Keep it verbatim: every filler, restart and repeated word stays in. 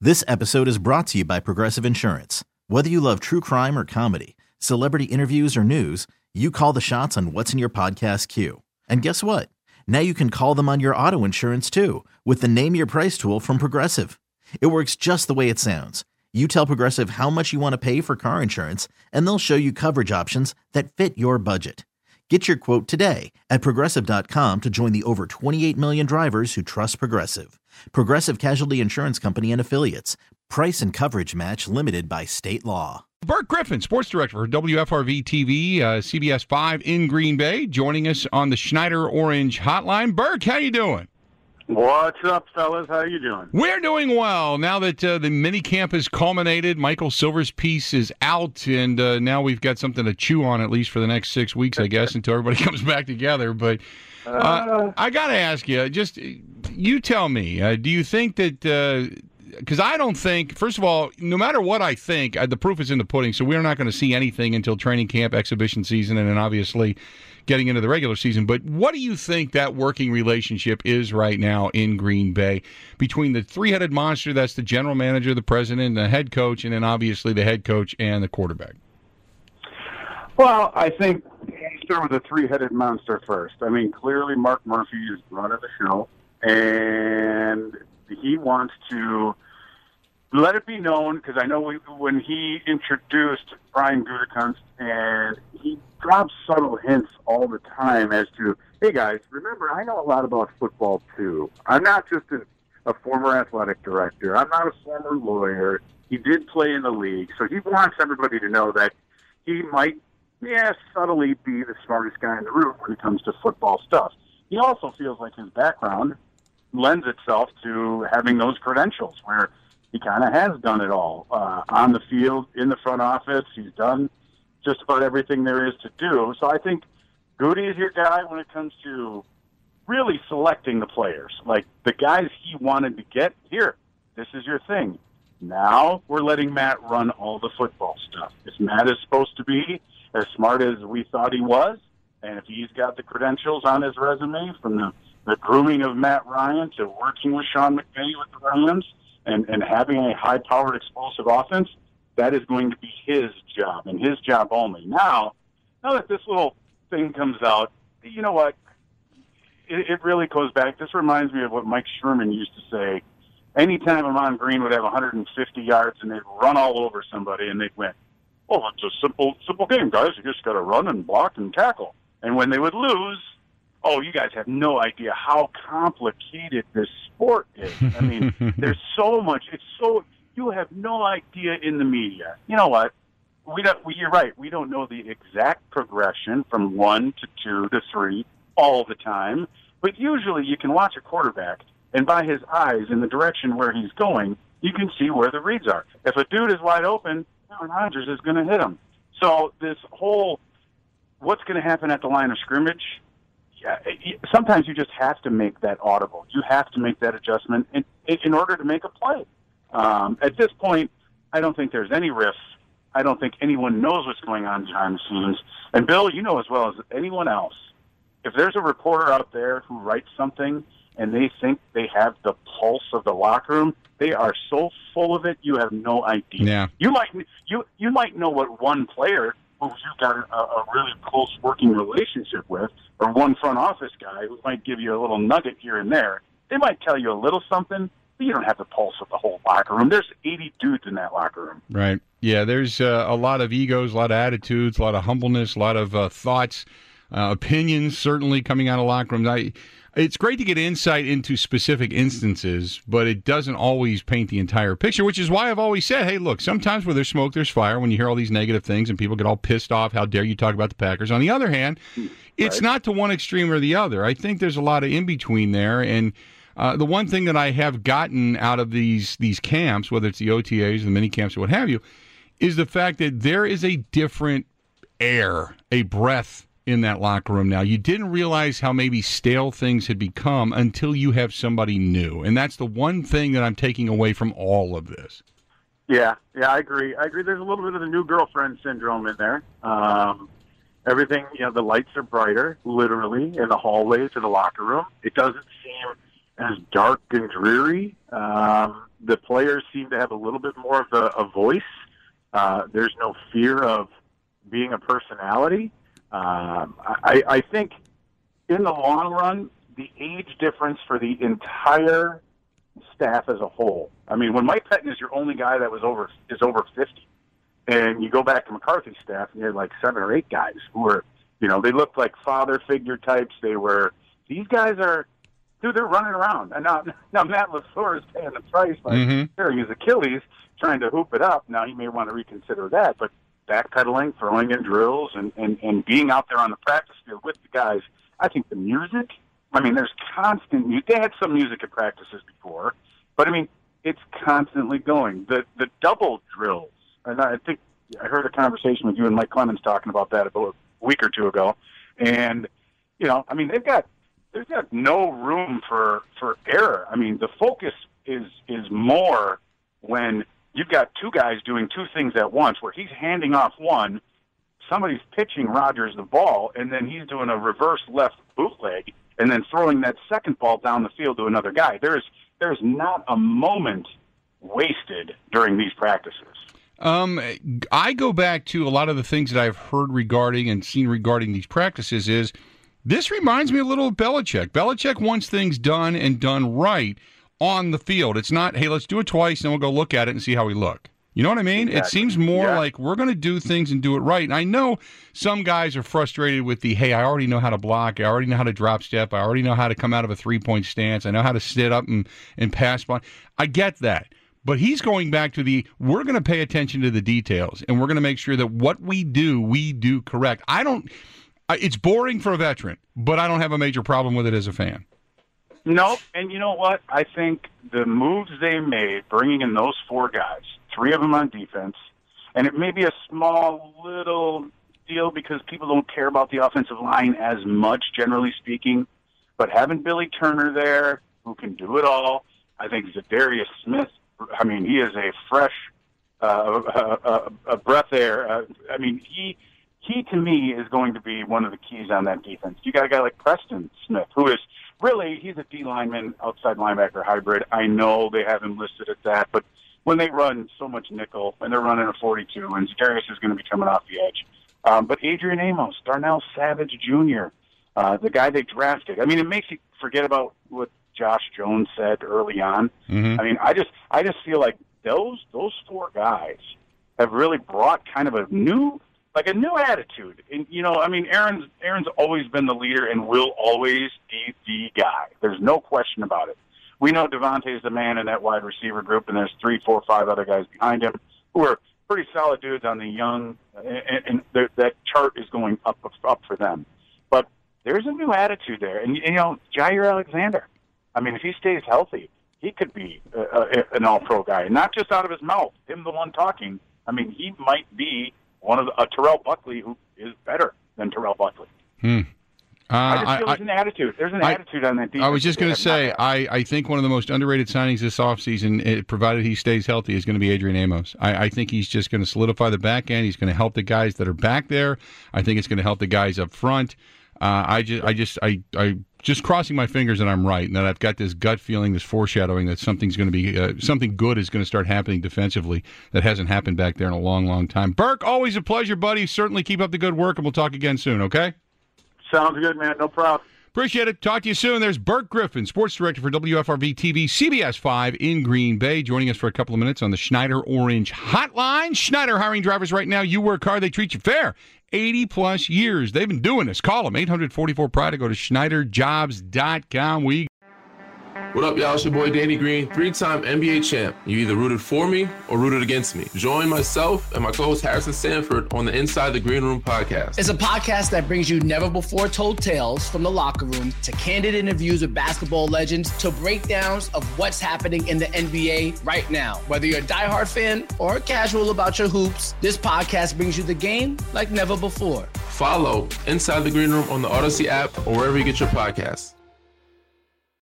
This episode is brought to you by Progressive Insurance. Whether you love true crime or comedy, celebrity interviews or news, you call the shots on what's in your podcast queue. And guess what? Now you can call them on your auto insurance too with the Name Your Price tool from Progressive. It works just the way it sounds. You tell Progressive how much you want to pay for car insurance, and they'll show you coverage options that fit your budget. Get your quote today at Progressive dot com to join the over twenty-eight million drivers who trust Progressive. Progressive Casualty Insurance Company and Affiliates. Price and coverage match limited by state law. Bert Griffin, sports director for W F R V T V, uh, C B S five in Green Bay, joining us on the Schneider Orange Hotline. Bert, how you doing? What's up, fellas? How you doing? We're doing well. Now that uh, the mini camp has culminated, Michael Silver's piece is out, and uh, now we've got something to chew on at least for the next six weeks, I guess, until everybody comes back together. But uh, uh, I got to ask you, just you tell me, uh, do you think that because uh, I don't think, first of all, no matter what I think, uh, the proof is in the pudding, so we're not going to see anything until training camp, exhibition season, and then obviously getting into the regular season. But what do you think that working relationship is right now in Green Bay between the three-headed monster that's the general manager, the president, the head coach, and then obviously the head coach and the quarterback? Well, I think you start with the three-headed monster first. I mean, clearly Mark Murphy is running the show, and he wants to let it be known, because I know we, when he introduced Brian Gutekunst, and he drops subtle hints all the time as to, hey guys, remember, I know a lot about football too. I'm not just a, a former athletic director. I'm not a former lawyer. He did play in the league, so he wants everybody to know that he might, yeah, subtly be the smartest guy in the room when it comes to football stuff. He also feels like his background lends itself to having those credentials where he kind of has done it all. Uh, on the field, in the front office, he's done just about everything there is to do. So I think Goody is your guy when it comes to really selecting the players. Like, the guys he wanted to get, here, this is your thing. Now we're letting Matt run all the football stuff. If Matt is supposed to be as smart as we thought he was, and if he's got the credentials on his resume from the, the grooming of Matt Ryan to working with Sean McVay with the Rams, and, and having a high-powered, explosive offense, that is going to be his job, and his job only. Now, now that this little thing comes out, you know what? It, it really goes back. This reminds me of what Mike Sherman used to say. Anytime Amon Green would have one hundred fifty yards and they'd run all over somebody and they'd win. Oh, it's a simple, simple game, guys. You just got to run and block and tackle. And when they would lose, oh, you guys have no idea how complicated this sport is. I mean, there's so much. It's so, you have no idea in the media. You know what? We don't, we, you're right. We don't know the exact progression from one to two to three all the time. But usually you can watch a quarterback, and by his eyes in the direction where he's going, you can see where the reads are. If a dude is wide open, Aaron Rodgers is going to hit him. So this whole, what's going to happen at the line of scrimmage, yeah, sometimes you just have to make that audible. You have to make that adjustment in, in order to make a play. Um, at this point, I don't think there's any risk. I don't think anyone knows what's going on behind the scenes. And, Bill, you know as well as anyone else, if there's a reporter out there who writes something and they think they have the pulse of the locker room, they are so full of it, you have no idea. Yeah. You might you you might know what one player who you've got a, a really close working relationship with, or one front office guy who might give you a little nugget here and there. They might tell you a little something, but you don't have the pulse of the whole locker room. There's eighty dudes in that locker room. Right. Yeah, there's uh, a lot of egos, a lot of attitudes, a lot of humbleness, a lot of uh, thoughts, uh, opinions certainly coming out of locker rooms. I, it's great to get insight into specific instances, but it doesn't always paint the entire picture, which is why I've always said, hey, look, sometimes where there's smoke, there's fire. When you hear all these negative things and people get all pissed off, how dare you talk about the Packers? On the other hand, it's right. not to one extreme or the other. I think there's a lot of in-between there, and Uh, the one thing that I have gotten out of these these camps, whether it's the O T As, the mini camps, or what have you, is the fact that there is a different air, a breath in that locker room now. You didn't realize how maybe stale things had become until you have somebody new. And that's the one thing that I'm taking away from all of this. Yeah, yeah, I agree. I agree. There's a little bit of the new girlfriend syndrome in there. Um, everything, you know, the lights are brighter, literally, in the hallway to the locker room. It doesn't seem as dark and dreary. Um, the players seem to have a little bit more of a, a voice. Uh, there's no fear of being a personality. Um, I, I think in the long run, the age difference for the entire staff as a whole. I mean, when Mike Pettine is your only guy that was over is over fifty, and you go back to McCarthy's staff, and you had like seven or eight guys who were, you know, they looked like father figure types. They were, these guys are, dude, they're running around. And now, now Matt LaFleur is paying the price by mm-hmm. tearing his Achilles, trying to hoop it up. Now he may want to reconsider that, but backpedaling, throwing in drills, and, and, and being out there on the practice field with the guys. I think the music, I mean, there's constant music. They had some music at practices before, but I mean, it's constantly going. The the double drills, and I think I heard a conversation with you and Mike Clemens talking about that about a week or two ago, and you know, I mean, they've got there's got no room for for error. I mean, the focus is is more when you've got two guys doing two things at once, where he's handing off one, somebody's pitching Rodgers the ball, and then he's doing a reverse left bootleg, and then throwing that second ball down the field to another guy. There's there's not a moment wasted during these practices. Um, I go back to a lot of the things that I've heard regarding and seen regarding these practices is this reminds me a little of Belichick. Belichick wants things done and done right on the field. It's not, hey, let's do it twice, and we'll go look at it and see how we look. You know what I mean? Exactly. It seems more yeah. like we're going to do things and do it right. And I know some guys are frustrated with the, hey, I already know how to block. I already know how to drop step. I already know how to come out of a three-point stance. I know how to sit up and, and pass block. I get that. But he's going back to the, we're going to pay attention to the details, and we're going to make sure that what we do, we do correct. I don't, it's boring for a veteran, but I don't have a major problem with it as a fan. No, and you know what? I think the moves they made, bringing in those four guys, three of them on defense, and it may be a small little deal because people don't care about the offensive line as much, generally speaking, but having Billy Turner there, who can do it all, I think Zadarius Smith, I mean, he is a fresh uh, a, a, a breath air. Uh, I mean, he, he to me is going to be one of the keys on that defense. You got a guy like Preston Smith, who is really, he's a D lineman, outside linebacker hybrid. I know they have him listed at that, but when they run so much nickel and they're running a forty-two, and Zadarius is going to be coming off the edge. Um, but Adrian Amos, Darnell Savage Junior, uh, the guy they drafted. I mean, it makes you forget about what Josh Jones said early on. Mm-hmm. I mean, I just I just feel like those those four guys have really brought kind of a new like a new attitude. And you know, I mean, Aaron's Aaron's always been the leader and will always be the guy. There's no question about it. We know Devontae's the man in that wide receiver group, and there's three, four, five other guys behind him who are pretty solid dudes on the young, and, and that chart is going up up for them. But there's a new attitude there, and you know, Jair Alexander. I mean, if he stays healthy, he could be a, a, an all-pro guy, not just out of his mouth. Him, the one talking. I mean, he might be one of the, a Terrell Buckley who is better than Terrell Buckley. Hmm. Uh, I just feel I, there's an attitude. There's an I, attitude on that defense. I was just going to say, I, I think one of the most underrated signings this offseason, it, provided he stays healthy, is going to be Adrian Amos. I, I think he's just going to solidify the back end. He's going to help the guys that are back there. I think it's going to help the guys up front. Uh, I just, I just, I, I just crossing my fingers that I'm right, and that I've got this gut feeling, this foreshadowing that something's going to be, uh, something good is going to start happening defensively that hasn't happened back there in a long, long time. Burke, always a pleasure, buddy. Certainly keep up the good work, and we'll talk again soon. Okay? Sounds good, man. No problem. Appreciate it. Talk to you soon. There's Burke Griffin, sports director for W F R V T V, C B S five in Green Bay, joining us for a couple of minutes on the Schneider Orange Hotline. Schneider hiring drivers right now. You work hard, they treat you fair. eighty-plus years. They've been doing this. Call them, eight hundred forty-four pride, or go to schneider jobs dot com. We What up, y'all? It's your boy Danny Green, three-time N B A champ. You either rooted for me or rooted against me. Join myself and my co-host Harrison Sanford on the Inside the Green Room podcast. It's a podcast that brings you never-before-told tales from the locker room to candid interviews with basketball legends to breakdowns of what's happening in the N B A right now. Whether you're a diehard fan or casual about your hoops, this podcast brings you the game like never before. Follow Inside the Green Room on the Odyssey app or wherever you get your podcasts.